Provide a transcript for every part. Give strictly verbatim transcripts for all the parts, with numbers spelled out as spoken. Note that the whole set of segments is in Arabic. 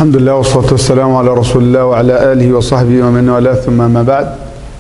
الحمد لله والصلاة والسلام على رسول الله وعلى آله وصحبه ومن والاه، ثم ما بعد.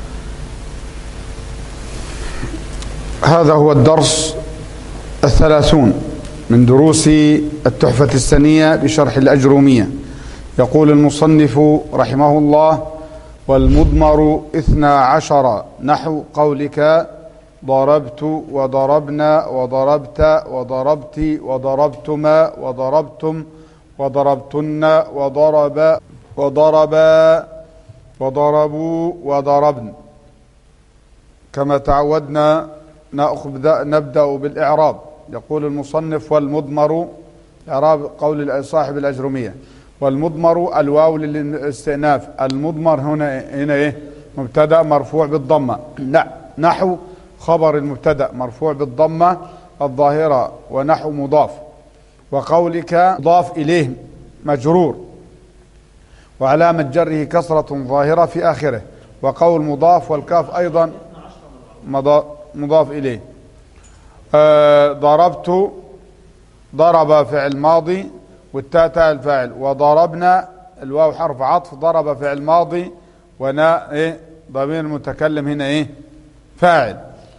هذا هو الدرس الثلاثون من دروس التحفة السنية بشرح الأجرومية. يقول المصنف رحمه الله: والمضمر اثنا عشر نحو قولك ضربت وضربنا وضربت وضربت وضربتما وضربتم وضربتن وضرب وضربا وضربوا وضربن. كما تعودنا نبدأ بالإعراب. يقول المصنف: والمضمر، إعراب قول صاحب الأجرومية: والمضمر الواو للاستئناف. المضمر هنا هنا ايه؟ مبتدأ مرفوع بالضمة. نحو خبر المبتدأ مرفوع بالضمة الظاهرة، ونحو مضاف. وقولك مضاف إليه مجرور وعلامة جره كسرة ظاهرة في آخره. وقول مضاف والكاف أيضا مضاف إليه. آه ضربت، ضرب فعل ماضي والتاء تاء الفاعل. وضربنا الواو حرف عطف، ضرب فعل ماضي ونا ايه ضمير المتكلم هنا ايه فاعل.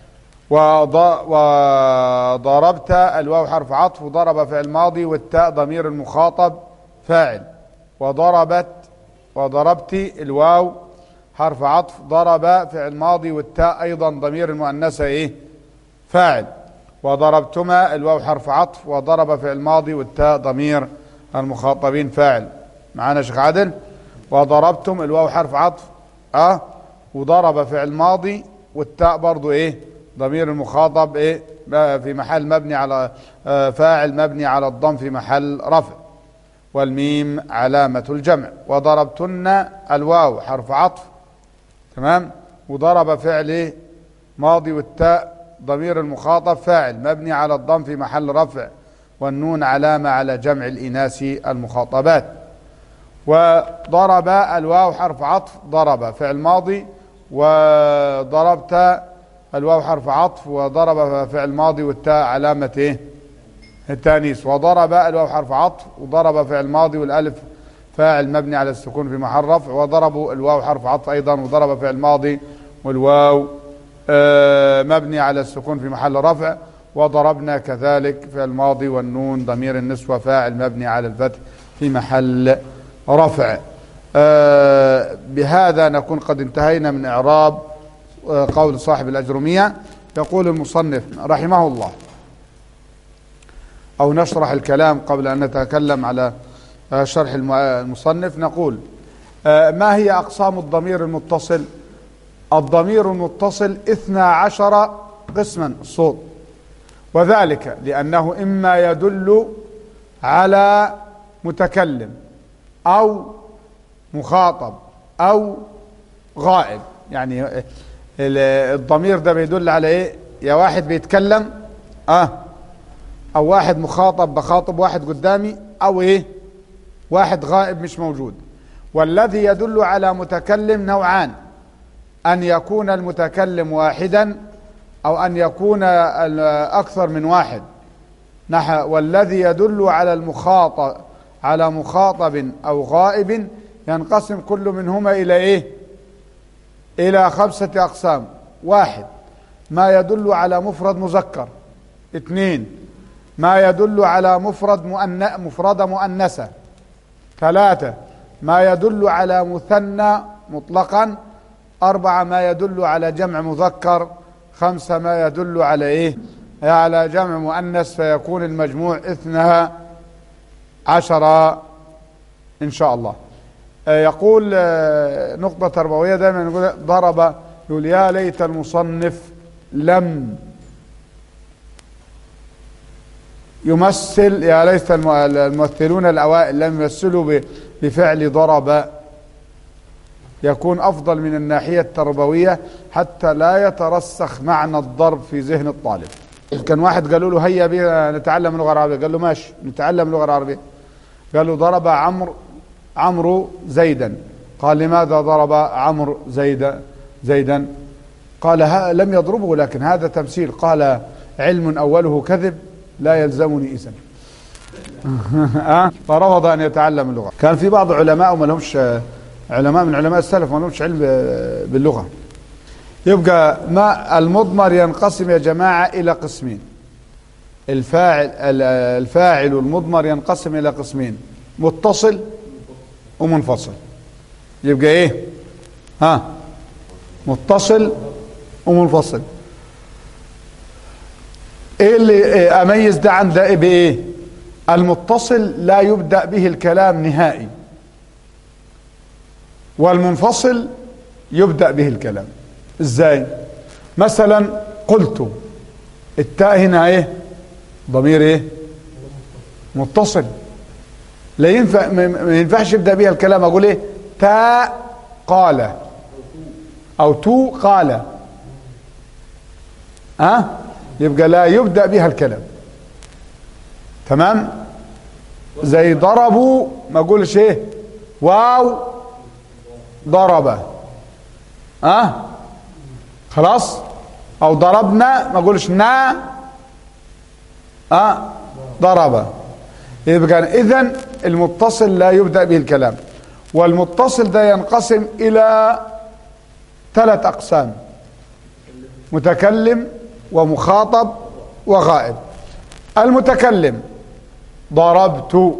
وضربت الواو حرف عطف وضرب فعل ماضي والتاء ضمير المخاطب فاعل. وضربت وضربت الواو حرف عطف، ضرب فعل ماضي والتاء ايضا ضمير المؤنثة ايه فاعل. وضربتما الواو حرف عطف وضرب فعل ماضي والتاء ضمير المخاطبين فاعل. معانا شيخ عادل؟ وضربتم الواو حرف عطف اه وضرب فعل ماضي والتاء برضو ايه ضمير المخاطب ايه في محل مبني على آه فاعل مبني على الضم في محل رفع. والميم علامة الجمع. وضربتن الواو حرف عطف تمام وضرب فعل ايه ماضي والتاء ضمير المخاطب فاعل مبني على الضم في محل رفع، والنون علامة على جمع الإناث المخاطبات. وضرب الواو حرف عطف ضرب فعل ماضي، وضربت الواو حرف عطف وضرب فعل ماضي والتاء علامة ايه التانيث. وضرب الواو حرف عطف وضرب فعل ماضي والالف فاعل مبني على السكون في محل رفع. وضربوا الواو حرف عطف ايضا وضرب فعل ماضي والواو آه مبني على السكون في محل رفع. وضربنا كذلك فعل ماضي والنون ضمير النسوة فاعل مبني على الفتح في محل رفع. آه بهذا نكون قد انتهينا من إعراب آه قول صاحب الأجرومية. يقول المصنف رحمه الله، أو نشرح الكلام قبل أن نتكلم على آه شرح المصنف. نقول آه ما هي أقسام الضمير المتصل؟ الضمير المتصل اثنا عشر قسما الصوت، وذلك لأنه إما يدل على متكلم أو مخاطب أو غائب. يعني الضمير ده بيدل على إيه؟ يا واحد بيتكلم آه أو واحد مخاطب بخاطب واحد قدامي، أو إيه واحد غائب مش موجود. والذي يدل على متكلم نوعان: أن يكون المتكلم واحدا أو أن يكون أكثر من واحد. نحو والذي يدل على المخاطب على مخاطب أو غائب ينقسم كل منهما إلى إيه؟ إلى خمسة أقسام: واحد ما يدل على مفرد مذكر، اثنين ما يدل على مفرد مؤنث مفردة مؤنثة، ثلاثة ما يدل على مثنى مطلقا، أربعة ما يدل على جمع مذكر، خمسة ما يدل على إيه على جمع مؤنث فيكون المجموع اثنا عشر إن شاء الله. يقول نقطة تربوية دائما نقول ضرب، يقول يا ليت المصنف لم يمثل، يا ليت الممثلون الأوائل لم يمثلوا بفعل ضرب، يكون أفضل من الناحية التربوية حتى لا يترسخ معنى الضرب في ذهن الطالب. كان واحد قالوا له هيا بنا نتعلم اللغة العربية، قال له ماشي نتعلم اللغة العربية. قالوا ضرب عمرو عمرو زيدا. قال لماذا ضرب عمرو زيدا زيدا قال لم يضربه لكن هذا تمثيل. قال علم أوله كذب لا يلزمني إذن. أه؟ فرفض أن يتعلم اللغة. كان في بعض علماء وما لهمش علماء من علماء السلف ما لهمش علم باللغة. يبقى ما المضمر ينقسم يا جماعة إلى قسمين. الفاعل الفاعل المضمر ينقسم إلى قسمين: متصل ومنفصل. يبقى إيه؟ ها متصل ومنفصل. إيه اللي أميز ده عن ده بإيه؟ المتصل لا يبدأ به الكلام نهائي، والمنفصل يبدأ به الكلام. ازاي؟ مثلا قلت، التاء هنا ايه؟ ضمير ايه؟ متصل، لا ينفع ما ينفعش يبدأ بها الكلام. اقول ايه؟ تاء قال او تو قال، ها أه؟ يبقى لا يبدأ بها الكلام. تمام؟ زي ضربوا ما اقولش ايه؟ واو ضرب، ها أه؟ خلاص. او ضربنا ما اقولش نا اه ضرب. يبقى اذا المتصل لا يبدأ به الكلام. والمتصل ده ينقسم الى ثلاث اقسام: متكلم ومخاطب وغائب. المتكلم ضربت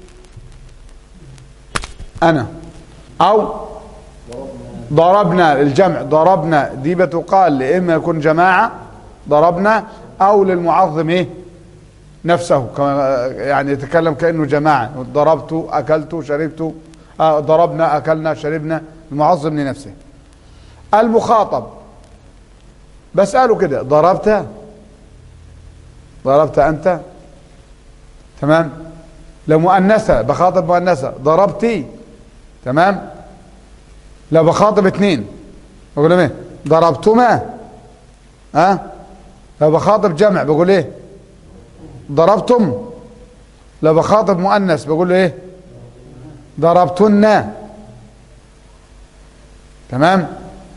انا، او ضربنا الجمع، ضربنا دي بتقال لإما يكون جماعة ضربنا، أو للمعظم إيه نفسه، يعني يتكلم كأنه جماعة. ضربت أكلت شربت، آه ضربنا أكلنا شربنا، المعظم لنفسه. المخاطب بسأله كده: ضربت؟ ضربت أنت؟ تمام. لمؤنثة بخاطب مؤنثة: ضربتي؟ تمام. لو بخاطب اثنين بقول ايه؟ ضربتما. ها أه؟ لو بخاطب جمع بقول ايه؟ ضربتم. لو بخاطب مؤنث بقول ايه؟ ضربتن. تمام.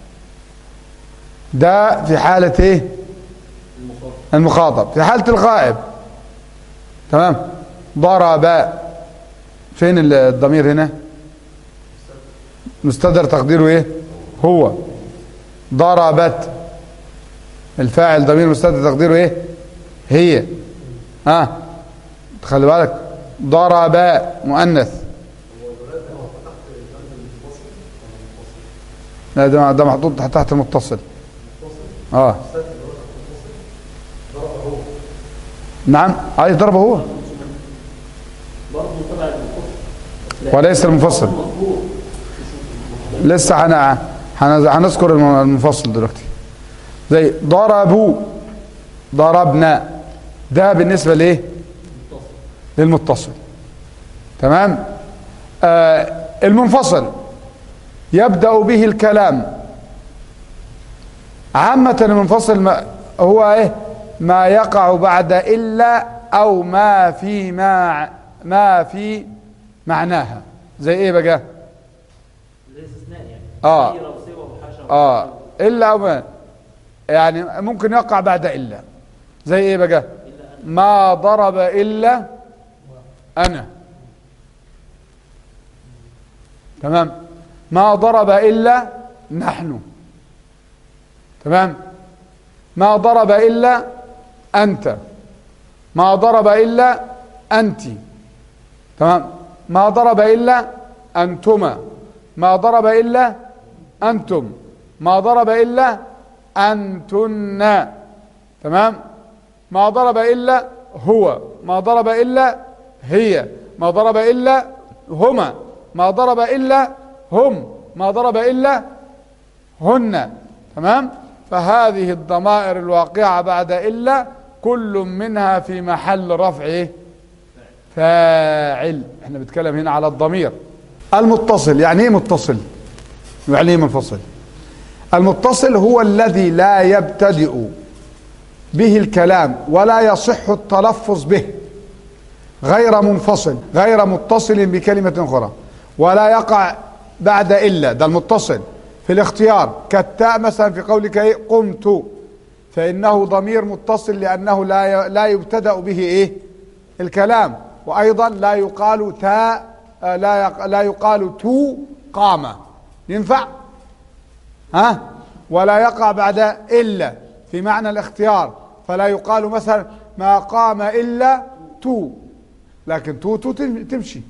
ده في حالة ايه؟ المخاطب. في حالة الغائب تمام. ضرب، فين الضمير هنا؟ مستتر تقديره ايه؟ هو. ضربت، الفاعل ضمير مستتر تقديره ايه؟ هي. ها آه. خلي بالك، ضرب مؤنث. لا ده ده محطوط تحت المتصل. اه نعم عايز ضربه هو وليس المفصل. لسه هن هنذكر المنفصل دلوقتي. زي ضربوا ضربنا، ده بالنسبة ليه؟ للمتصل. تمام. آه المنفصل يبدأ به الكلام عامة. المنفصل ما هو ايه؟ ما يقع بعد إلا أو ما في ما ما في معناها. زي ايه بقى؟ اه اه إلا أو ما، يعني ممكن يقع بعد إلا. زي ايه بقى؟ ما ضرب إلا أنا. تمام. ما ضرب إلا نحن. تمام. ما ضرب إلا أنت. ما ضرب إلا أنت. تمام. ما ضرب إلا أنتما. ما ضرب إلا أنتم. ما ضرب إلا أنتن. تمام. ما ضرب إلا هو. ما ضرب إلا هي. ما ضرب إلا هما. ما ضرب إلا هم. ما ضرب إلا هن. تمام. فهذه الضمائر الواقعة بعد إلا كل منها في محل رفع فاعل. احنا بنتكلم هنا على الضمير المتصل. يعني ايه متصل؟ يعني ايه منفصل؟ المتصل هو الذي لا يبتدئ به الكلام ولا يصح التلفظ به، غير منفصل، غير متصل بكلمة أخرى، ولا يقع بعد إلا. ده المتصل في الاختيار، كالتاء مثلا في قولك ايه؟ قمت، فإنه ضمير متصل لأنه لا لا يبتدأ به ايه؟ الكلام، وأيضا لا يقال تا لا يق لا يقال تو قام، ينفع؟ ها؟ ولا يقع بعد إلا في معنى الاختيار، فلا يقال مثلا ما قام إلا تو، لكن تو تو تمشي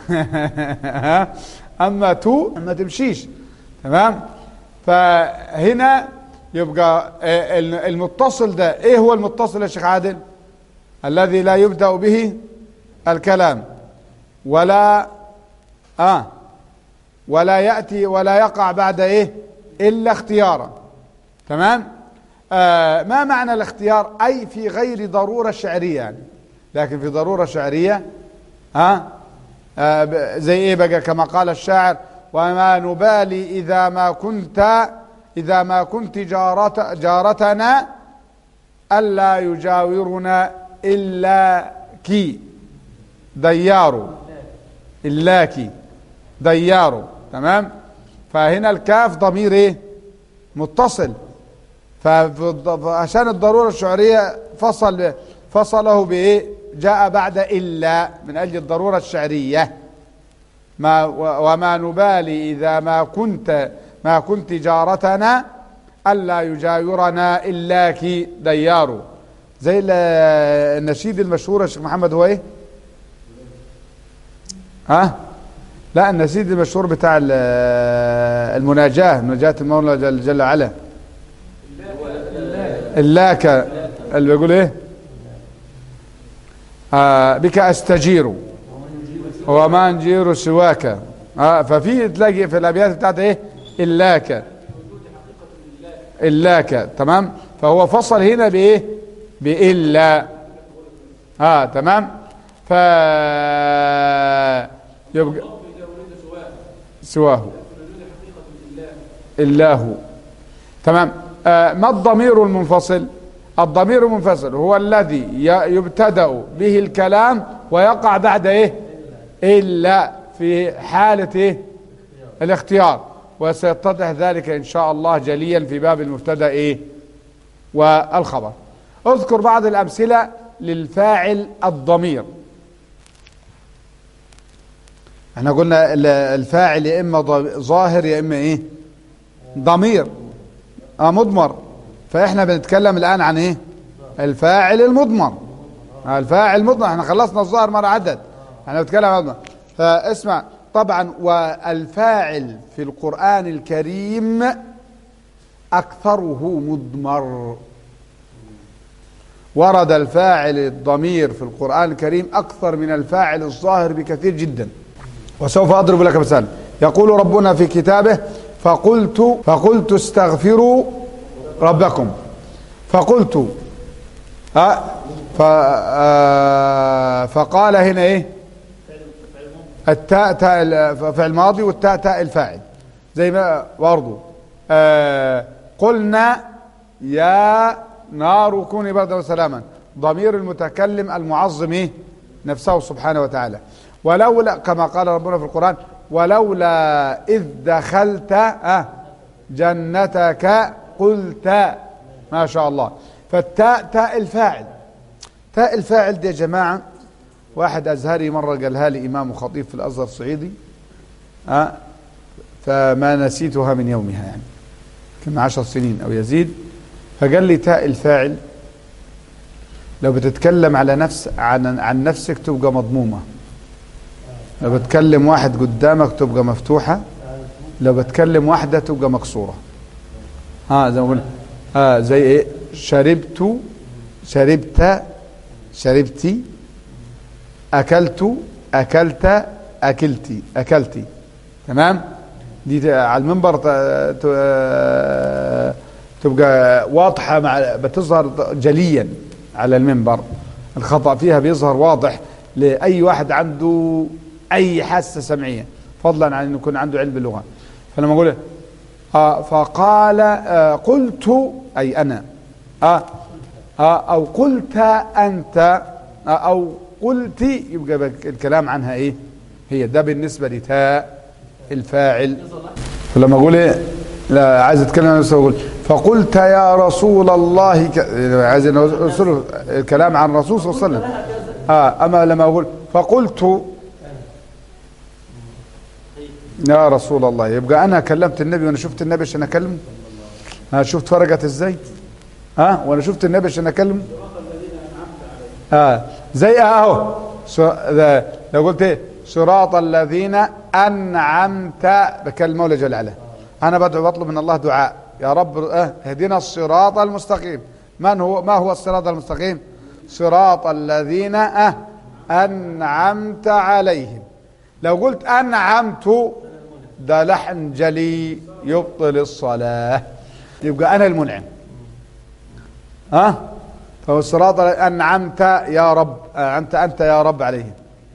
أما تو ما تمشيش. تمام؟ فهنا يبقى المتصل ده ايه هو المتصل يا شيخ عادل؟ الذي لا يبدأ به الكلام ولا آه ولا يأتي ولا يقع بعد ايه إلا اختيارا. تمام؟ آه ما معنى الاختيار؟ أي في غير ضرورة شعرية يعني، لكن في ضرورة شعرية آه, آه زي ايه بقى؟ كما قال الشاعر: وما نبالي إذا ما كنت إذا ما كنت جارت جارتنا ألا يجاورنا إلا كي ديار إلا كي ديار. تمام؟ فهنا الكاف ضمير ايه؟ متصل، فعشان الضرورة الشعرية فصل فصله بايه؟ جاء بعد إلا من أجل الضرورة الشعرية. ما وما نبالي إذا ما كنت ما كنت جارتنا ألا يجاورنا إلا كي ديار. زي النشيد المشهور يا شيخ محمد هو ايه؟ ها؟ لا، النشيد المشهور بتاع المناجاة، مناجاة المولى جل, جل وعلا، اللاك اللي بيقول ايه؟ آه بك أستجير وما نجير سواك. آه ففي تلاقي في الأبيات بتاعت ايه؟ اللاك اللاك. تمام؟ فهو فصل هنا بايه؟ بإلا. اه تمام؟ ف يبقى سواه الله. تمام؟ آه ما الضمير المنفصل؟ الضمير المنفصل هو الذي يبتدأ به الكلام ويقع بعد ايه؟ إلا في حالة ايه؟ الاختيار، وسيتضح ذلك إن شاء الله جليا في باب المبتدأ ايه؟ والخبر. اذكر بعض الأمثلة للفاعل الضمير. احنا قلنا الفاعل يا إما ظاهر يا إما ايه؟ ضمير اه مضمر. فاحنا بنتكلم الآن عن ايه؟ الفاعل المضمر. الفاعل المضمر، احنا خلصنا الظاهر مرة عدد، احنا بنتكلم عن المضمر. فاسمع طبعا، والفاعل في القرآن الكريم أكثره مضمر. ورد الفاعل الضمير في القرآن الكريم أكثر من الفاعل الظاهر بكثير جدا. وسوف أضرب لك مثال. يقول ربنا في كتابه: فقلت فقلت استغفروا ربكم. فقلت أه فقال هنا ايه؟ التاء تاء فعل ماضي، والتاء تاء الفاعل، زي ما برضه آه قلنا يا نار كوني بردا وسلاما، ضمير المتكلم المعظم ايه؟ نفسه سبحانه وتعالى. ولولا، كما قال ربنا في القرآن: ولولا إذ دخلت آه جنتك قلت. ما شاء الله. فالتاء تاء الفاعل. تاء الفاعل دي يا جماعة واحد أزهري مرة قالها لي إمام خطيب في الأزهر الصعيدي، أه فما نسيتها من يومها، يعني كنا عشر سنين أو يزيد. فقال لي تاء الفاعل لو بتتكلم على نفس عن عن نفسك تبقى مضمومة، لو بتكلم واحد قدامك تبقى مفتوحة، لو بتكلم واحدة تبقى مكسورة. ها زي ما بقول آه زي ايه؟ شربت شربت شربتي، أكلت أكلت أكلتي أكلتي. تمام؟ دي على المنبر تبقى واضحة، مع بتظهر جليا على المنبر، الخطأ فيها بيظهر واضح لأي واحد عنده أي حاسة سمعية، فضلا عن أن يكون عنده علم باللغة. فلما أقول آه فقال آه قلت أي أنا آه آه أو قلت أنت آه أو قلت، يبقى الكلام عنها إيه؟ هي ده بالنسبة لتاء الفاعل. فلما أقول إيه؟ لا عايز أتكلم عن نفسي، أقول فقلت يا رسول الله ك... عايز أوصل الكلام عن الرسول صلى الله عليه وسلم. آه أما لما أقول فقلت يا رسول الله، يبقى انا كلمت النبي وانا شفت النبي عشان اكلمه؟ ها شفت فرقت ازاي؟ ها وانا شفت النبي عشان اكلمه؟ ها زي اهو لو قلت ايه صراط الذين انعمت بكلمه المولى جل وعلا، انا بدعو بطلب من الله دعاء يا رب اه اهدنا الصراط المستقيم. من هو ما هو الصراط المستقيم؟ صراط الذين اه انعمت عليهم. لو قلت انعمت ده لحن جلي يبطل الصلاه، يبقى انا المنعم. ها فهو الصراط انعمت يا رب، انعمت انت يا رب عليهم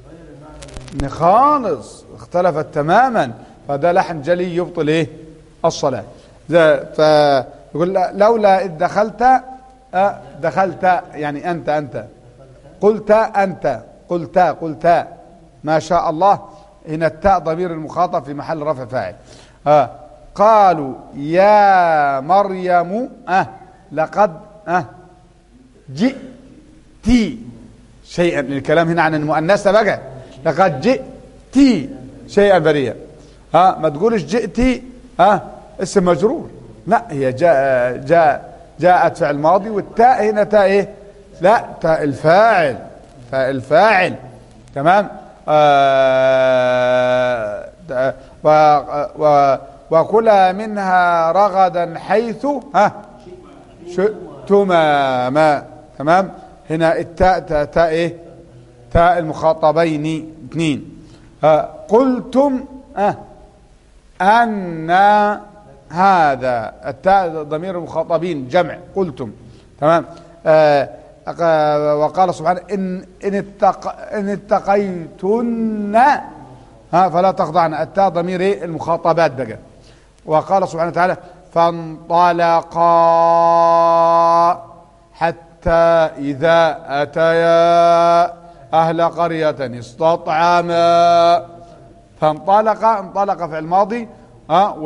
خالص، اختلفت تماما، فده لحن جلي يبطل ايه الصلاه. فيقول لولا اذ دخلت أه دخلت يعني انت انت قلت انت قلت قلت ما شاء الله. هنا التاء ضمير المخاطب في محل رفع فاعل. أه قالوا يا مريم أه لقد أه جئتي شيئا، الكلام هنا عن المؤنثة بقى، لقد جئتي شيئا بريئا. ها ما تقولش جئتي ها اسم مجرور، لا هي جاء جاء جاءت فعل ماضي، والتاء هنا تاء ايه؟ لا تاء الفاعل، تاء الفاعل تمام. آه و و وكلا منها رغدا حيث ها شئتما ما تمام. هنا التاء تاء, تاء ايه؟ تاء المخاطبين اثنين. آه قلتم آه أن هذا، التاء ضمير المخاطبين جمع قلتم تمام. آه وقال سبحانه إن إن, اتق إن اتقيتن ها فلا تخضعن، التاء ضمير ايه؟ المخاطبات بقى. وقال سبحانه وتعالى فانطلقا حتى إذا أتيا أهل قرية استطعما. فانطلق، انطلق في الماضي ها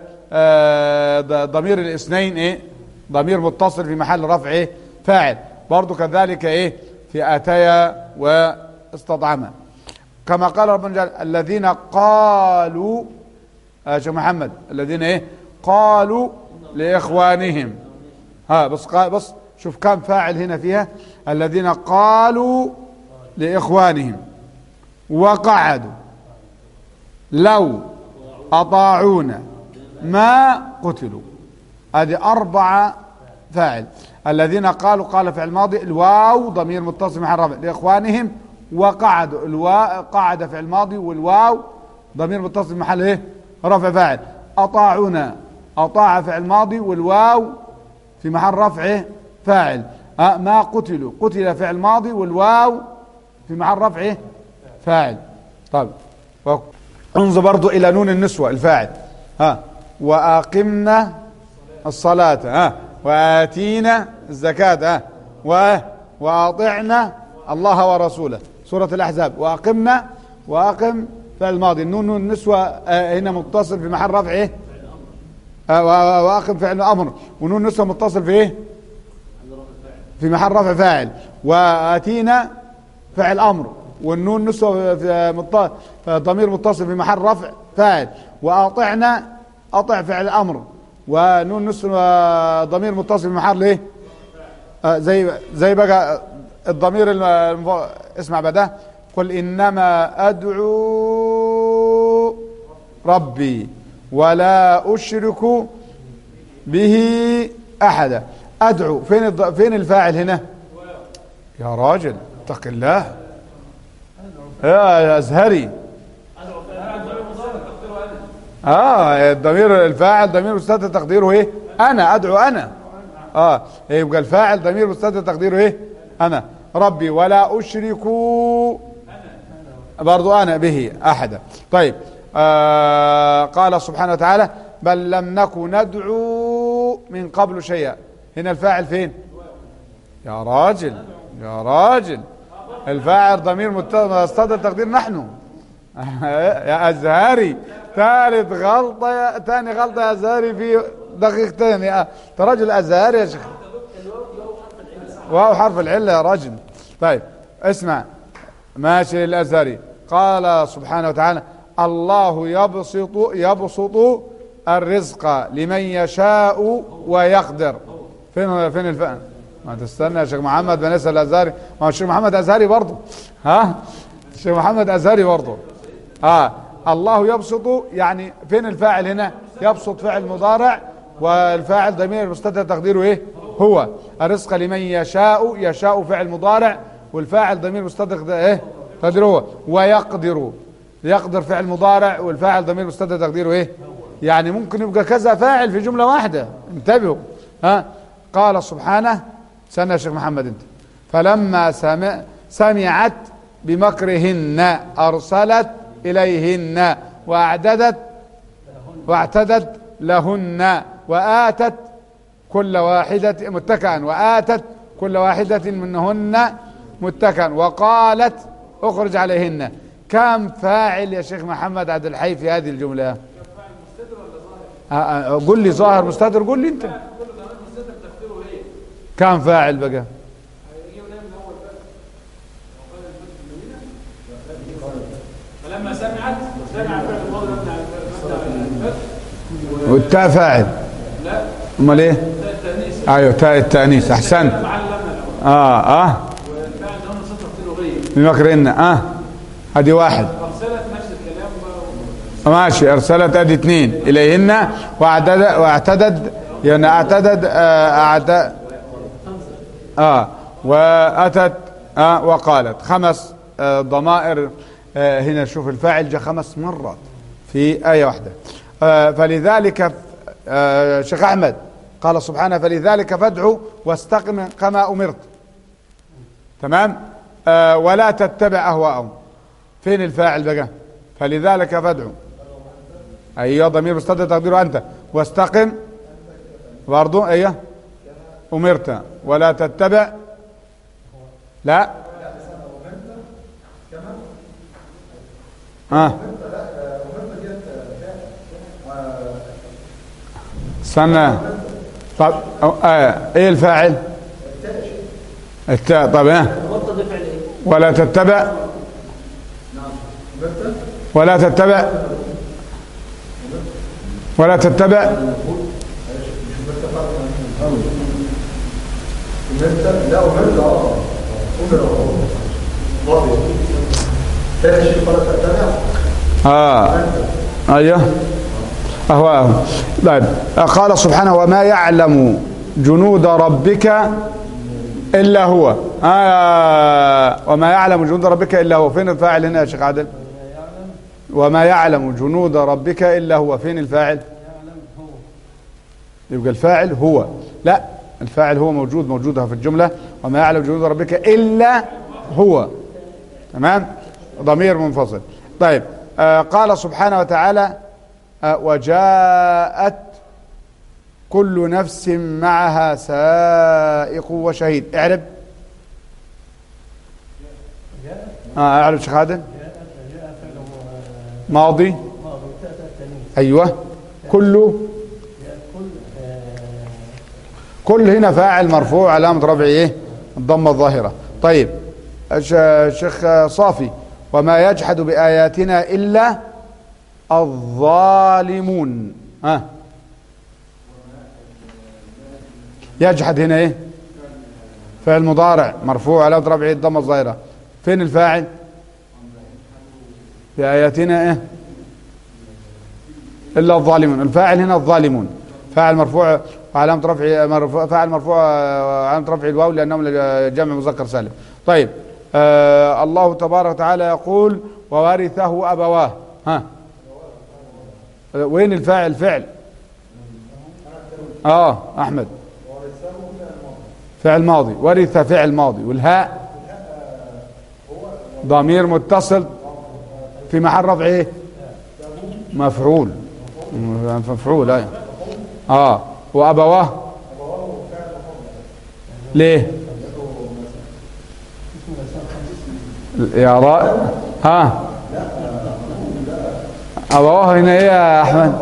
وضمير الاثنين ايه؟ ضمير متصل في محل رفع ايه؟ فاعل. برضو كذلك ايه؟ في أتيا واستطعما. كما قال ربنا جل الذين قالوا يا شيخ محمد الذين ايه؟ قالوا لإخوانهم. ها بس بس شوف كم فاعل هنا فيها، الذين قالوا لإخوانهم وقعدوا لو أطاعونا ما قتلوا. هذه أربعة فاعل. الذين قالوا قال فعل ماضي، الواو ضمير متصل محل رفع لإخوانهم، وقعدوا الواو قعد فعل ماضي والواو ضمير متصل محل ايه؟ رفع فاعل. أطاعونا أطاع فعل ماضي والواو في محل رفع فاعل. أه ما قتلوا قتل فعل ماضي والواو في محل رفع فاعل. طيب انظر برضو إلى نون النسوة الفاعل. ها وأقمنا الصلاة ها وآتينا الزكاة ها وأطعنا الله ورسوله. سورة الأحزاب. وأقمنا وأقم فعل ماضي، النون نون النسوة هنا متصل في محل رفع ايه؟ وأقم فعل أمر، ونون النسوة متصل في ايه؟ في محل رفع فاعل. وآتينا فعل أمر، والنون نسوة في ضمير متصل في محل رفع فاعل. وأطعنا أطع فعل أمر، ونون نسوة ضمير متصل في محل ايه؟ آه زي زي بقى الضمير المف... اسمع بدأ قل إنما أدعو ربي ولا أشرك به أحدا. أدعو فين الض... فين الفاعل هنا؟ يا راجل اتق الله يا أزهري. اه الضمير الفاعل ضمير مستتر تقديره ايه؟ أنا أدعو أنا. اه يبقى الفاعل ضمير مستتر تقديره ايه؟ أنا ربي ولا أشرك برضو أنا به أحدا. طيب آه قال سبحانه وتعالى بل لم نكن ندعو من قبل شيئا. هنا الفاعل فين؟ يا راجل يا راجل الفاعل ضمير مستتر تقدير نحن. يا أزهري ثالث غلطة، ثاني غلطة يا أزهري في دقيقتين. يا رجل أزهري يا شيخ. واو حرف العلة يا رجل. طيب اسمع ماشي للأزهري. قال سبحانه وتعالى الله يبسط يبسط الرزق لمن يشاء ويقدر. فين فين الفهم؟ ما تستنى يا شيخ محمد بنسأل الأزهري، ما هو الشيخ محمد أزهري برضه. ها الشيخ محمد أزهري برضه. اه الله يبسط، يعني فين الفاعل هنا؟ يبسط فعل مضارع والفاعل ضمير مستتر تقديره ايه؟ هو. الرزق لمن يشاء، يشاء فعل مضارع والفاعل ضمير مستتر ايه؟ تقديره هو. ويقدر، يقدر فعل مضارع والفاعل ضمير مستتر تقديره ايه؟ يعني ممكن يبقى كذا فاعل في جملة واحدة، انتبهوا. ها قال سبحانه، سنة يا شيخ محمد انت، فلما سمع سمعت بمكرهن أرسلت إليهن وأعددت واعتدت لهن وآتت كل واحدة متكئا وآتت كل واحدة منهن متكئا وقالت اخرج عليهن. كم فاعل يا شيخ محمد عبد الحي في هذه الجملة؟ قل لي ظاهر مستتر، قل لي انت كم فاعل بقى؟ فلما سمعت سمع فعل الماضي مبني على الفتح والتاء فاعل. لا امال ايه؟ تاء التانيث. ايوه تاء التانيث، احسنت. اه اه والفعل ده هنا صفه افتراضيه بمكرهن. اه ادي واحد. ارسلت نفس الكلام ماشي. ارسلت ادي اثنين اليهن واعتدد واعتدد يعني اعتدد آه اعتدد اه واتت اه وقالت. خمس آه ضمائر. آه هنا شوف الفاعل جاء خمس مرات في آية واحدة. آه فلذلك آه شيخ أحمد قال سبحانه فلذلك فادعوا واستقم كما أمرت. تمام. آه ولا تتبع أهواءهم. فين الفاعل بقى؟ فلذلك فادعوا. أيوه ضمير مستتر تقديره أنت. واستقم برضو أيوه أمرت. ولا تتبع لا اه استنى. طب آه. ايه الفاعل؟ التاء. طب ها ولا تتبع ولا تتبع ولا تتبع اه ايوه اهواءهم. طيب قال سبحانه وما يعلم جنود ربك الا هو. آه وما يعلم جنود ربك الا هو. فين الفاعل هنا يا شيخ عادل؟ وما يعلم جنود ربك الا هو. فين الفاعل؟ يبقى الفاعل هو. لا الفاعل هو موجود موجودها في الجملة. وما يعلم جنود ربك الا هو. تمام. ضمير منفصل. طيب آه قال سبحانه وتعالى آه وجاءت كل نفس معها سائق وشهيد. اعرب. اه اعرب شيخ عادل. ماضي. ايوه. كل كل هنا فاعل مرفوع علامة رفعه ايه؟ الضمة الظاهرة. طيب شيخ صافي وما يجحد بآياتنا إلا الظالمون. ها يجحد هنا ايه؟ فعل مضارع مرفوع علامة رفعه الضمة الظاهرة. فين الفاعل؟ بآياتنا ايه؟ إلا الظالمون. الفاعل هنا الظالمون. فاعل مرفوع وعلامة رفعه مرفوع فاعل مرفوع وعلامة رفعه الواو لأنهم جمع مذكر سالم. طيب آه الله تبارك وتعالى يقول وورثه أبواه. ها وين الفاعل؟ فعل اه أحمد فعل ماضي. ورث فعل ماضي والهاء ضمير متصل في محل رفع ايه؟ مفعول. مفعول ايه اه وأبواه ليه؟ يا رأي ها أبواه هنا ايه يا أحمد؟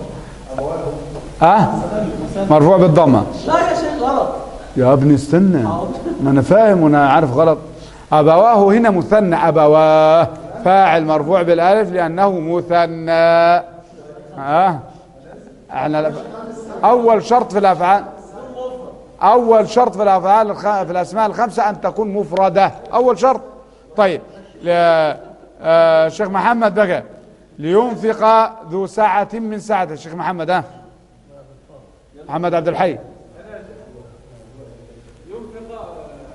ها مرفوع بالضمة. لا يا شيخ غلط يا ابني استنى ما انا فاهم وانا عارف غلط. أبواه هنا مثنى، أبواه فاعل مرفوع بالألف لأنه مثنى. ها احنا أول شرط في الأفعال، أول شرط في الأفعال الخ... في الأسماء الخمسة أن تكون مفردة، أول شرط. طيب آه الشيخ محمد بقى، لينفق ذو سعة من سعته. الشيخ محمد، ها محمد عبد الحي. ينفق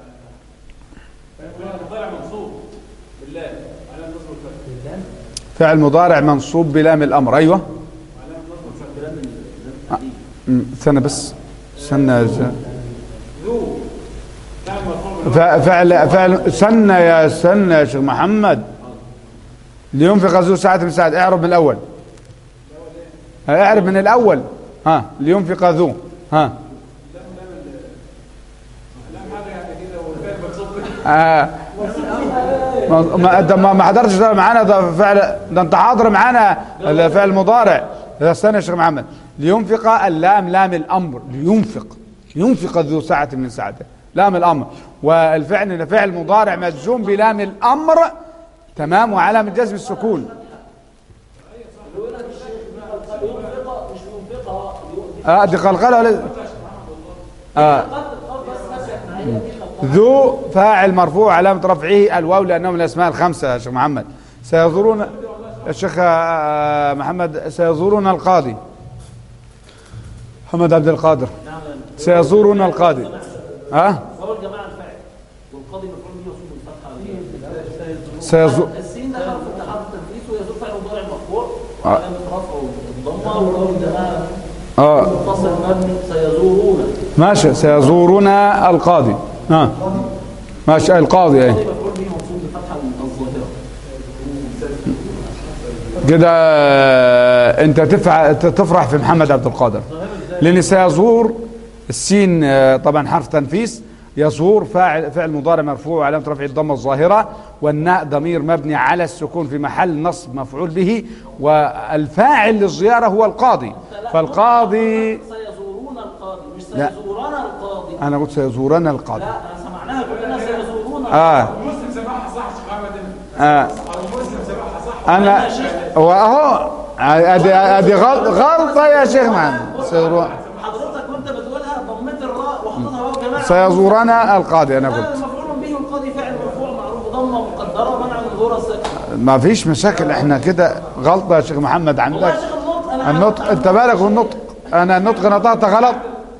مضارع منصوب بالله على النصب والفتح. فعل مضارع منصوب بلام الأمر، أيوه. استنى بس، استنى ذو فعل فعل سنة يا سنة يا شيخ محمد. لينفق ذو ساعة من ساعة، اعرب من الأول، اعرب من الأول. ها لينفق ذو، ها آه. ما ما ما حضرتش معانا ده فعل، ده انت حاضر معانا الفعل المضارع. استنى يا شيخ محمد. لينفق اللام لام الأمر، لينفق ينفق ذو ساعة من ساعته، لام الأمر. والفعل فعل مضارع مجزوم بلام الأمر، تمام، وعلامة جزم السكون. اه دي قلقلة ولا اه ذو فاعل مرفوع علامة رفعه الواو لأنه من الأسماء الخمسة. يا شيخ محمد سيزورون، الشيخ محمد سيزورون القاضي، محمد عبد القادر، سيزورون القاضي. ها هو الجماعة الفاعل والقاضي مفعول به وصول الفتحة. سيزور السين ده حرف حرف تنفيذ، ويزور فعل مضارع مرفوع وعلامة رفعه الضمة، والواو الجماعة اه متصل مبني. سيزورون ماشي، سيزورون القاضي. ها ماشي القاضي ايه القاضي مفعول به وصول الفتحة الظاهرة كده. انت تفع تفرح في محمد عبد القادر، لان سيزور السين طبعا حرف تنفيس، يزور فاعل فعل مضارع مرفوع وعلامة رفعه الضمة الظاهرة، والناء ضمير مبني على السكون في محل نصب مفعول به، والفاعل للزيارة هو القاضي. فالقاضي سيزورون القاضي مش سيزورون القاضي. انا قلت سيزورون القاضي. لا انا سمعناها كلنا سيزورون. اه المسلم سمعها صح شيخ محمد. اه المسلم سمعها صح. انا واهو ادي ادي غلطه يا شيخ محمد. سيزورون حضرتك وانت بتقولها ضمت الراء وحطيتها واو جماعه. سيزورون القاضي. انا قلت المفعول به القاضي فعل مرفوع معروف ضمه مقدره منع من ظهور السكن. ما فيش مشاكل، احنا كده غلطه يا شيخ محمد عندك. والله يا شيخ النطق انا النطق انت بالك والنطق، انا النطق نطقت غلط.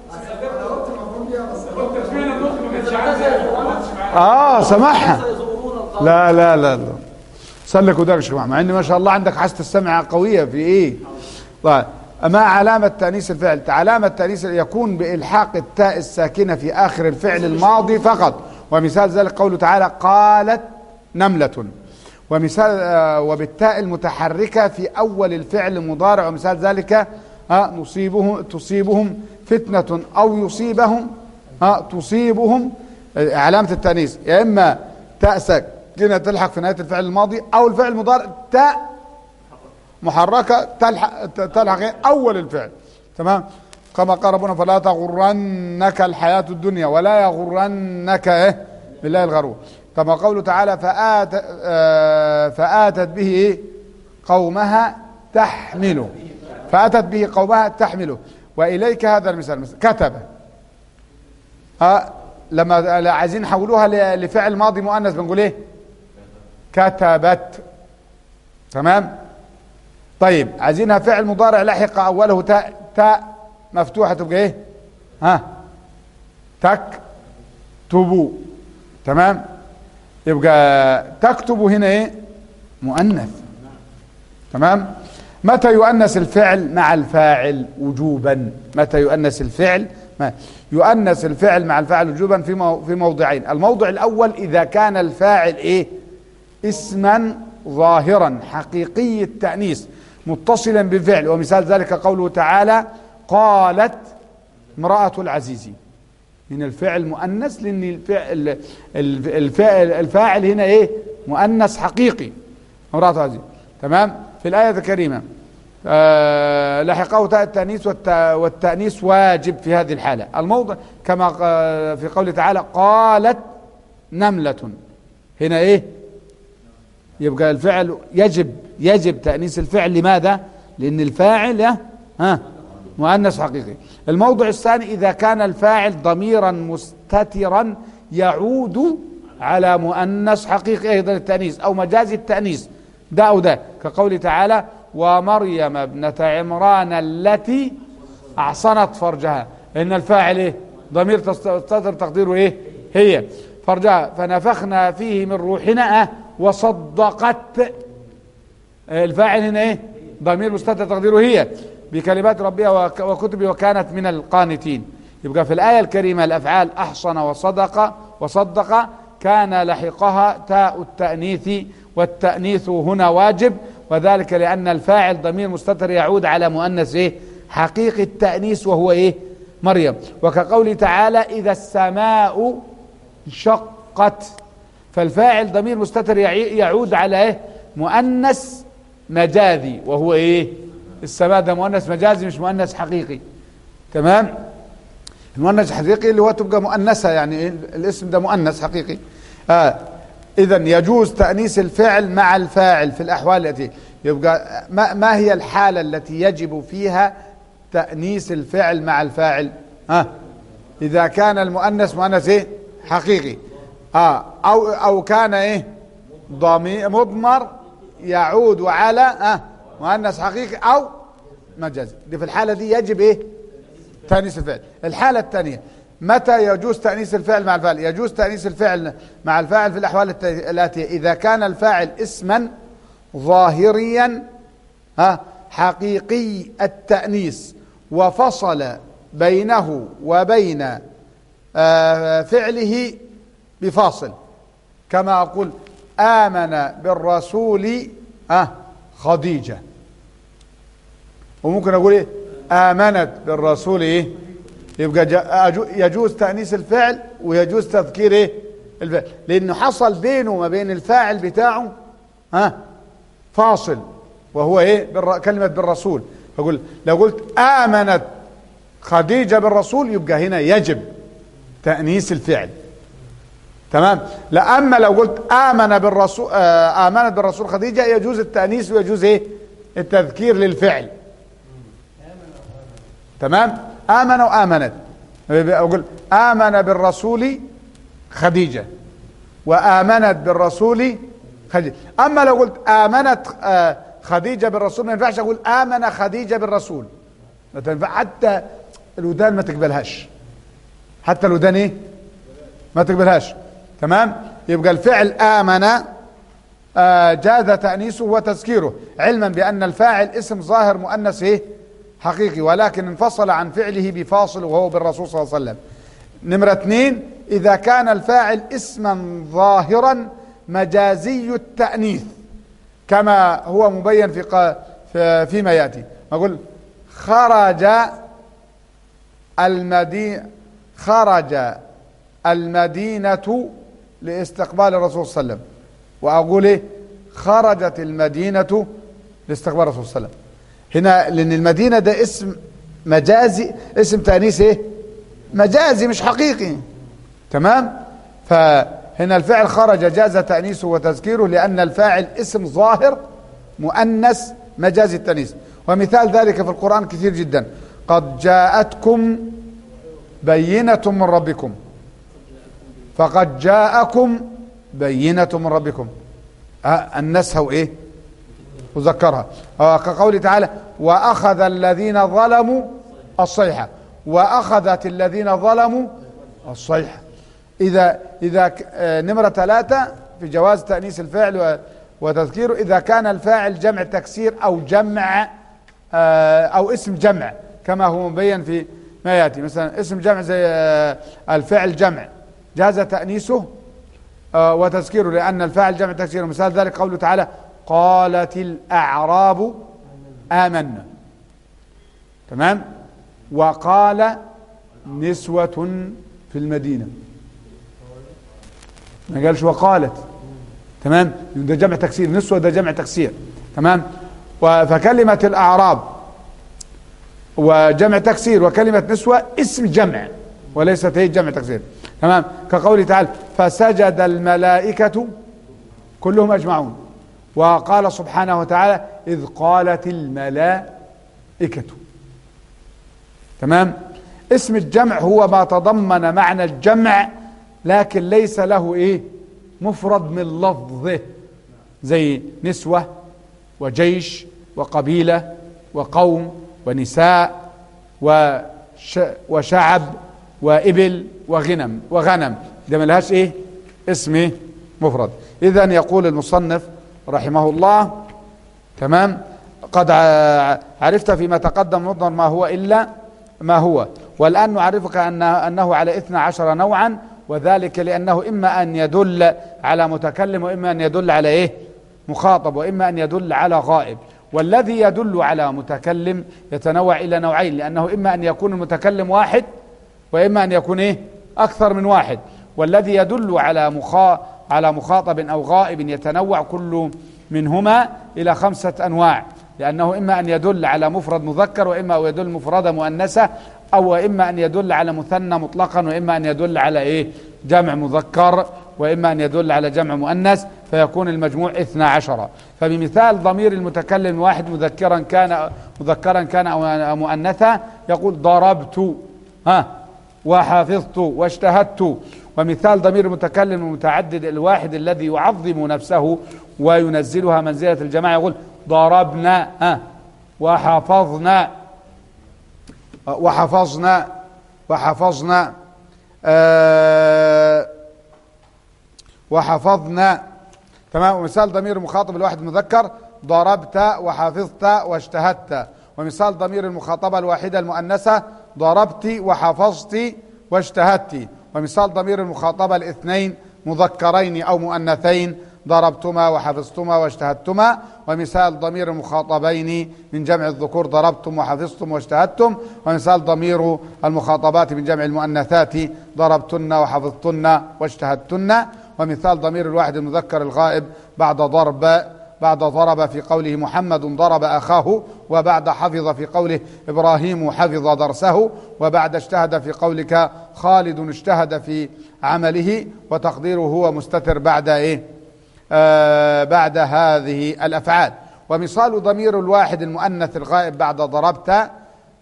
اه سامحها. لا لا لا لا سلك وداك يا شيخ محمد، مع ان ما شاء الله عندك حاسه السمع قويه في ايه. طيب ما علامة تأنيث الفعل؟ علامة تأنيث يكون بإلحاق التاء الساكنة في آخر الفعل الماضي فقط، ومثال ذلك قوله تعالى قالت نملة، ومثال آه وبالتاء المتحركة في أول الفعل المضارع، ومثال ذلك آه نصيبهم تصيبهم فتنة أو يصيبهم آه تصيبهم. آه علامة التأنيث يا إما تاء ساكنة تلحق في نهاية الفعل الماضي، أو الفعل المضارع تاء محركة تلحق تلحق أول الفعل، تمام، كما قال ربنا فلا تغرنك الحياة الدنيا ولا يغرنك إيه بالله الغرور. كما قوله تعالى فآت آه فآتت به إيه قومها تحمله، فأتت به قومها تحمله. وإليك هذا المثال، مثل كتب، ها لما عايزين نحولوها لفعل ماضي مؤنث بنقول ايه؟ كتبت، تمام. طيب عايزينها فعل مضارع لحق اوله تاء تاء مفتوحه تبقى ايه؟ ها تكتبوا، تمام. يبقى تكتب هنا ايه؟ مؤنث، تمام. متى يؤنث الفعل مع الفاعل وجوبا؟ متى يؤنث الفعل؟ ما يؤنث الفعل مع الفاعل وجوبا في مو في موضعين. الموضع الاول اذا كان الفاعل ايه؟ اسما ظاهرا حقيقي التأنيث متصلا بالفعل، ومثال ذلك قوله تعالى قالت امرأة العزيز، من الفعل مؤنث لان الفعل الفاعل, الفاعل هنا ايه؟ مؤنث حقيقي، امرأة العزيز، تمام. في الآية الكريمة آه لحقه تاء التأنيث، والتأنيث واجب في هذه الحالة. الموضع كما في قوله تعالى قالت نملة، هنا ايه؟ يبقى الفعل يجب يجب تأنيس الفعل. لماذا؟ لأن الفاعل ها مؤنث حقيقي. الموضع الثاني إذا كان الفاعل ضميرا مستترا يعود على مؤنث حقيقي أيضا التأنيث أو مجاز التأنيث ده أو ده، كقوله تعالى ومريم ابنة عمران التي أحصنت فرجها. إن الفاعل إيه؟ ضمير تستتر تقديره إيه؟ هي فرجها فنفخنا فيه من روحنا وصدقت. الفاعل هنا إيه؟ ضمير مستتر تقديره هي بكلمات ربها وكتبه وكانت من القانتين. يبقى في الآية الكريمة الأفعال أحصن وصدق وصدق كان لحقها تاء التأنيث، والتأنيث هنا واجب، وذلك لأن الفاعل ضمير مستتر يعود على مؤنث إيه؟ حقيقي التأنيث وهو إيه؟ مريم. وكقوله تعالى إذا السماء انشقت، فالفاعل ضمير مستتر يعود على إيه؟ مؤنث مجازي وهو إيه؟ السماء. ده مؤنث مجازي مش مؤنث حقيقي. تمام؟ المؤنث الحقيقي اللي هو تبقى مؤنثة، يعني إيه؟ الاسم ده مؤنث حقيقي. آه. إذن يجوز تأنيس الفعل مع الفاعل في الأحوال التي يبقى ما, ما هي الحالة التي يجب فيها تأنيس الفعل مع الفاعل؟ آه. إذا كان المؤنث مؤنث إيه؟ حقيقي. آه. أو أو كان إيه؟ ضمير مضمر يعود على آه مؤنث حقيقي أو مجازي. دي في الحالة دي يجب إيه؟ تأنيس الفعل. الحالة الثانية متى يجوز تأنيس الفعل مع الفاعل؟ يجوز تأنيس الفعل مع الفاعل في الأحوال التي إذا كان الفاعل اسما ظاهريا ها حقيقي التأنيس وفصل بينه وبين آه فعله بفاصل، كما أقول آمن بالرسول آه خديجة، وممكن أقول إيه؟ آمنت بالرسول إيه؟ يبقى يجوز تأنيس الفعل ويجوز تذكير إيه؟ الفعل، لأنه حصل بينه وما بين الفاعل بتاعه ها فاصل وهو إيه؟ بالر... كلمة بالرسول. فقول لو قلت آمنت خديجة بالرسول يبقى هنا يجب تأنيس الفعل. تمام؟ لا أما لو قلت آمن بالرسول آه آمنت بالرسول خديجة يجوز التأنيس ويجوز إيه؟ التذكير للفعل. تمام؟ آمن وآمنت، أقول آمن بالرسول خديجة وآمنت بالرسول خديجة. أما لو قلت آمنت خديجة بالرسول ما ينفعش أقول آمن خديجة بالرسول، ما تنفع، حتى الودان ما تقبلهاش، حتى الودان إيه؟ ما تقبلهاش. تمام؟ يبقى الفعل آمن جاز تأنيسه وتذكيره علما بأن الفاعل اسم ظاهر مؤنث إيه؟ حقيقي، ولكن انفصل عن فعله بفاصل وهو بالرسول صلى الله عليه وسلم. نمرة اثنين إذا كان الفاعل اسما ظاهرا مجازي التأنيث كما هو مبين في في فيما يأتي. أقول خرج المدينة خرج المدينة لاستقبال الرسول صلى الله عليه وسلم، وأقول إيه؟ خرجت المدينة لاستقبال الرسول صلى الله عليه وسلم. هنا لأن المدينة ده اسم مجازي، اسم تأنيث ايه؟ مجازي مش حقيقي. تمام؟ فهنا الفعل خرج جاز تأنيثه وتذكيره لأن الفاعل اسم ظاهر مؤنث مجازي التأنيث. ومثال ذلك في القرآن كثير جدا. قد جاءتكم بينة من ربكم، فقد جاءكم بينة من ربكم أنسها وإيه؟ وذكرها. كقوله تعالى وأخذ الذين ظلموا الصيحة، وأخذت الذين ظلموا الصيحة. إذا إذا نمرة ثلاثة في جواز تأنيس الفعل وتذكيره إذا كان الفاعل جمع تكسير أو جمع أو اسم جمع كما هو مبين في ما يأتي. مثلا اسم جمع زي الفعل جمع جاز تأنيسه وتذكيره لأن الفاعل جمع تكسير. مثال ذلك قوله تعالى قالت الأعراب آمنا. تمام؟ وقال نسوة في المدينة، ما قالش وقالت. تمام؟ ده جمع تكسير، نسوة ده جمع تكسير. تمام؟ فكلمة الأعراب وجمع تكسير وكلمة نسوة اسم جمع وليست هي جمع تكسير. تمام؟ كقوله تعالى فسجد الملائكة كلهم أجمعون. وقال سبحانه وتعالى إذ قالت الملائكة. تمام. اسم الجمع هو ما تضمن معنى الجمع لكن ليس له إيه مفرد من لفظه، زي نسوة وجيش وقبيلة وقوم ونساء وش وشعب وإبل وغنم وغنم، ده ملهاش إيه اسم إيه مفرد. إذن يقول المصنف رحمه الله تمام قد عرفت فيما تقدم مضمر ما هو إلا ما هو، والآن نعرفك أن أنه على اثنى عشر نوعا، وذلك لأنه إما أن يدل على متكلم وإما أن يدل على إيه مخاطب وإما أن يدل على غائب. والذي يدل على متكلم يتنوع إلى نوعين، لأنه إما أن يكون المتكلم واحد وإما أن يكون إيه أكثر من واحد. والذي يدل على مخا على مخاطب أو غائب يتنوع كل منهما إلى خمسة أنواع، لأنه إما أن يدل على مفرد مذكر وإما أن يدل مفردة مؤنثة، أو إما أن يدل على مثنى مطلقا وإما أن يدل على إيه جمع مذكر وإما أن يدل على جمع مؤنث، فيكون المجموع اثنا عشر. فبمثال ضمير المتكلم واحد مذكرا كان مذكرا كان أو مؤنثا يقول ضربت ها وحفظت واجتهدت. ومثال ضمير المتكلم المتعدد الواحد الذي يعظم نفسه وينزلها منزلة الجماعة يقول ضربنا ها وحفظنا وحفظنا وحفظنا أه وحفظنا. تمام. ومثال ضمير المخاطب الواحد المذكر ضربت وحفظت واجتهدت. ومثال ضمير المخاطبة الواحدة المؤنثة ضربت وحفظت واجتهدت. ومثال ضمير المخاطبة الاثنين مذكرين أو مؤنثين ضربتما وحفظتما واجتهدتما. ومثال ضمير المخاطبين من جمع الذكور ضربتم وحفظتم واجتهدتم. ومثال ضمير المخاطبات من جمع المؤنثات ضربتن وحفظتن واجتهدتن. ومثال ضمير الواحد المذكر الغائب بعد ضرب بعد ضرب في قوله محمد ضرب أخاه، وبعد حفظ في قوله إبراهيم حفظ درسه، وبعد اجتهد في قولك خالد اجتهد في عمله، وتقديره هو مستتر بعد إيه آه بعد هذه الأفعال. ومثال ضمير الواحد المؤنث الغائب بعد ضربت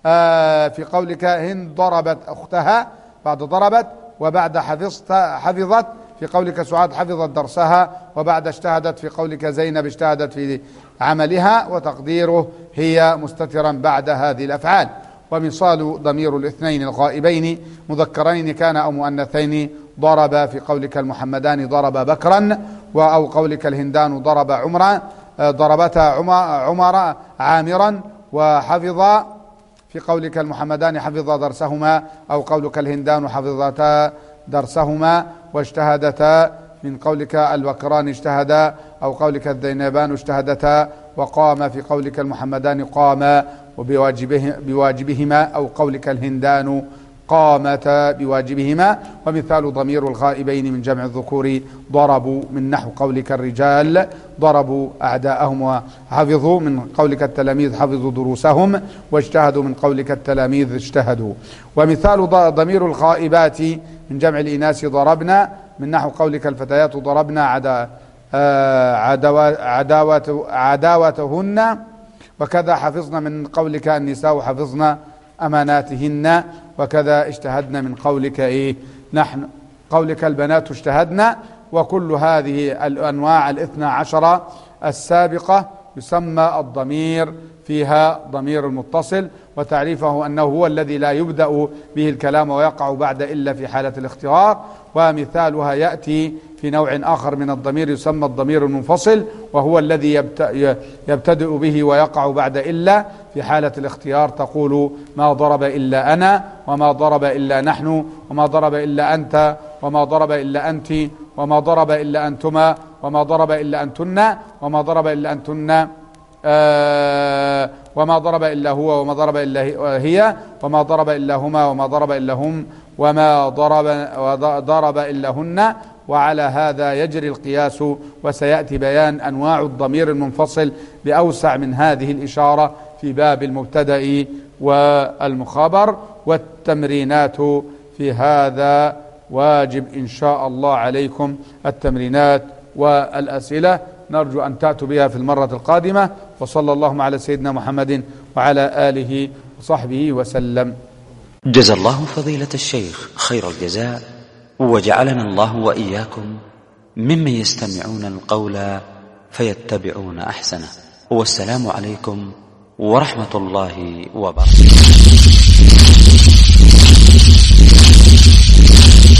آه في قولك هند ضربت أختها بعد ضربت، وبعد حفظت حفظت في قولك سعاد حفظت درسها، وبعد اجتهدت في قولك زينب اجتهدت في عملها، وتقديره هي مستترا بعد هذه الأفعال. ومثال ضمير الاثنين الغائبين مذكرين كان أو مؤنثين ضرب في قولك المحمدان ضرب بكرا، أو قولك الهندان ضرب عمرا ضربتا عمر عامرا، وحفظ في قولك المحمدان حفظ درسهما، أو قولك الهندان حفظتا درسهما واجتهدتا من قولك البكران اجتهدا، أو قولك الذينبان اجتهدتا، وقام في قولك المحمدان قاما وبواجبه بواجبهما، أو قولك الهندان قامتا بواجبهما. ومثال ضمير الغائبين من جمع الذكور ضربوا من نحو قولك الرجال ضربوا أعداءهم، وحفظوا من قولك التلاميذ حفظوا دروسهم، واجتهدوا من قولك التلاميذ اجتهدوا. ومثال ضمير الغائبات من جمع الإناث ضربنا من نحو قولك الفتيات ضربنا عدا عداوة عداوتهن، وكذا حفظنا من قولك النساء حفظنا أماناتهن، وكذا اجتهدنا من قولك إيه نحن قولك البنات اجتهدنا. وكل هذه الأنواع الاثنى عشر السابقة يسمى الضمير فيها ضمير المتصل، وتعريفه أنه هو الذي لا يبدأ به الكلام ويقع بعد إلا في حالة الاختيار. ومثالها يأتي في نوع آخر من الضمير يسمى الضمير المنفصل، وهو الذي يبتدئ به ويقع بعد إلا في حالة الاختيار. تقول ما ضرب إلا أنا، وما ضرب إلا نحن، وما ضرب إلا أنت، وما ضرب إلا أنت، وما ضرب إلا أنتما، وما ضرب إلا أنتن، وما ضرب إلا أنتن، آه وما ضرب إلا هو، وما ضرب إلا هي، وما ضرب إلا هما، وما ضرب إلا هم، وما ضرب ضرب إلا هن. وعلى هذا يجري القياس، وسيأتي بيان أنواع الضمير المنفصل بأوسع من هذه الإشارة في باب المبتدأ والمخابر. والتمرينات في هذا واجب إن شاء الله عليكم التمرينات والأسئلة نرجو أن تأتوا بها في المرة القادمة. وصلى اللهم على سيدنا محمد وعلى آله وصحبه وسلم. جزا الله فضيلة الشيخ خير الجزاء، وجعلنا الله وإياكم ممن يستمعون القول فيتبعون أحسنه. والسلام عليكم ورحمة الله وبركاته.